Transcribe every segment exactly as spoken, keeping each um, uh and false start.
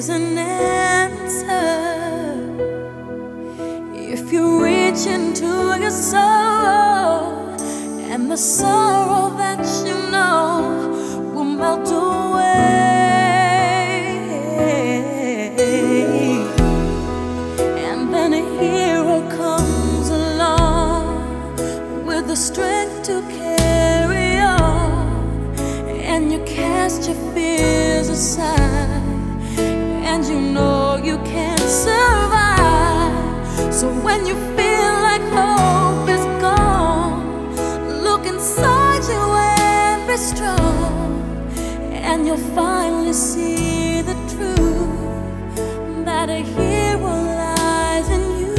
is an answer if you reach into your soul, and the sorrow that you know will melt away. And then a hero comes along with the strength to carry on, and you cast your fears aside, and you know you can't survive. So when you feel like hope is gone, look inside you and be strong, and you'll finally see the truth that a hero lies in you.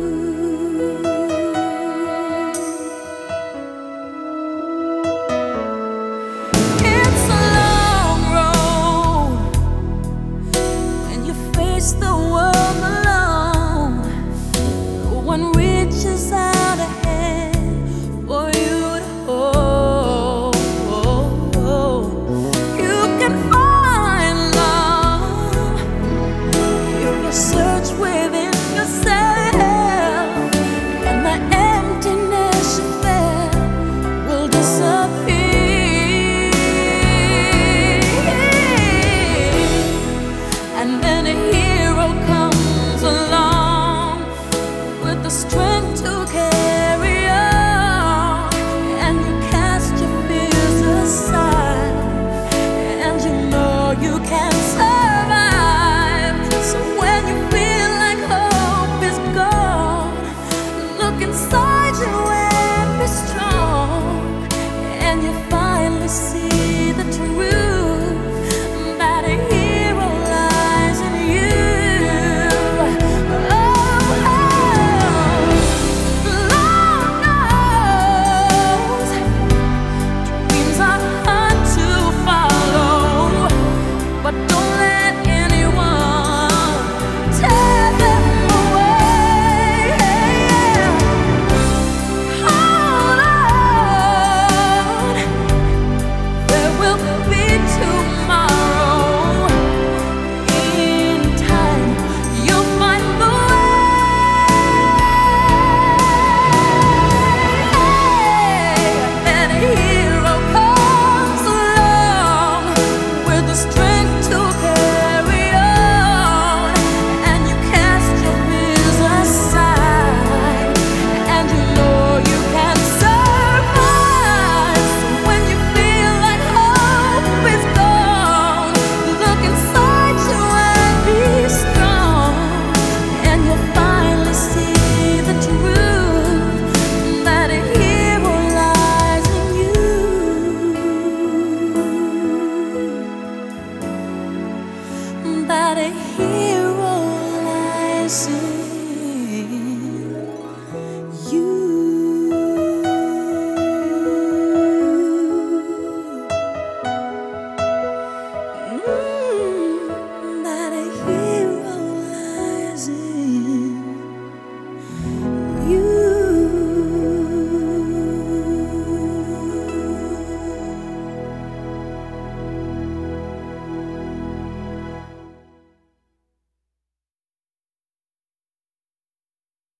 It's a long road when you face the world alone. No one reaches out a hand for you to hold. You can find love if you search within yourself, and the emptiness you felt will disappear. And then a hero comes along with the strength to carry on, and you cast your fears aside, and you know you can survive. So when you feel like hope is gone, look inside you and be strong, and you finally see the truth that a hero lies in you. Oh, Lord knows dreams are hard to follow, but don't let anyone tear them away. Hold on, there will be tomorrow. In time, you'll find the way. And a hero comes along with the strength to carry on, and you cast your fears aside, and you know you can survive. So when you feel like hope is gone, look inside you and be strong, and you'll finally see the truth that a hero lies in you. That a hero lies in you.